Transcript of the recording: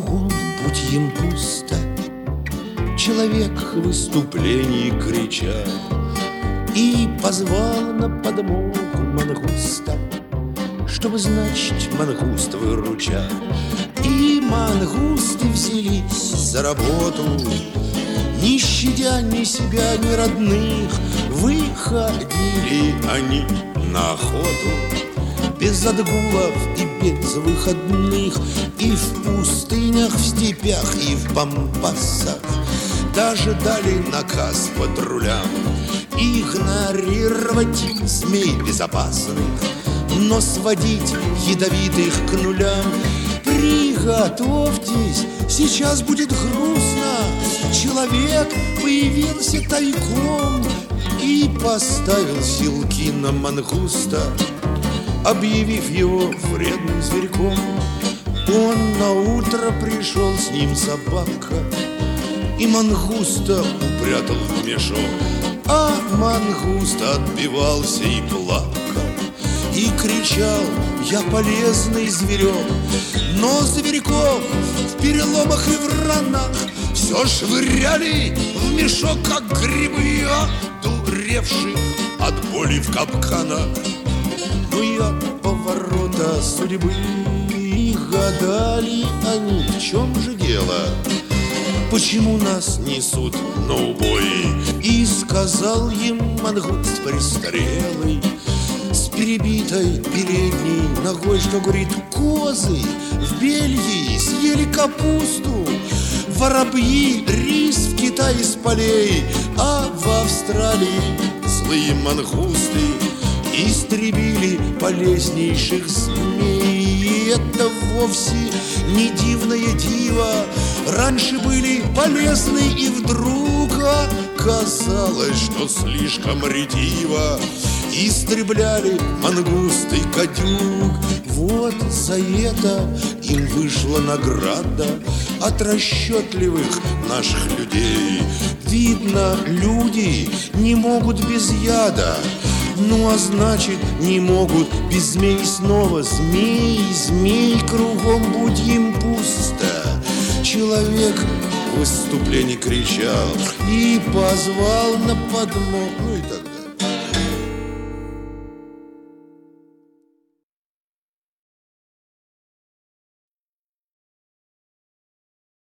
кругом будь им пусто. Человек в выступлении крича и позвал на подмогу мангуста, чтобы, значит, мангуст выручать. И мангусты взялись за работу, не щадя ни себя, ни родных. Выходили они на охоту без отгулов и без выходных, и в пустынях, в степях, и в пампасах. Даже дали наказ патрулям игнорировать змей безопасных, но сводить ядовитых к нулям. Приготовьтесь, сейчас будет грустно. Человек появился тайком и поставил силки на мангуста, объявив его вредным зверьком. Он наутро пришел, с ним собака, и мангуста упрятал в мешок. А мангуст отбивался и плакал, и кричал: я полезный зверек. Но зверьков в переломах и в ранах все швыряли в мешок, как грибы, одуревших от боли в капканах. Ну и от поворота судьбы гадали они, в чем же дело, почему нас несут на убой. И сказал им мангуст престарелый с перебитой передней ногой, что, говорит, козы в Бельгии съели капусту, воробьи рис в Китае с полей, а в Австралии злые мангусты истребили полезнейших змей. И это вовсе не дивное диво, раньше были полезны, и вдруг оказалось, что слишком ретиво истребляли мангусты гадюк. Вот за это им вышла награда от расчетливых наших людей. Видно, люди не могут без яда, ну а значит, не могут без змей снова. Змей, змей, кругом будь им пусто. Человек в выступлении кричал и позвал на подмогу, ну и так далее.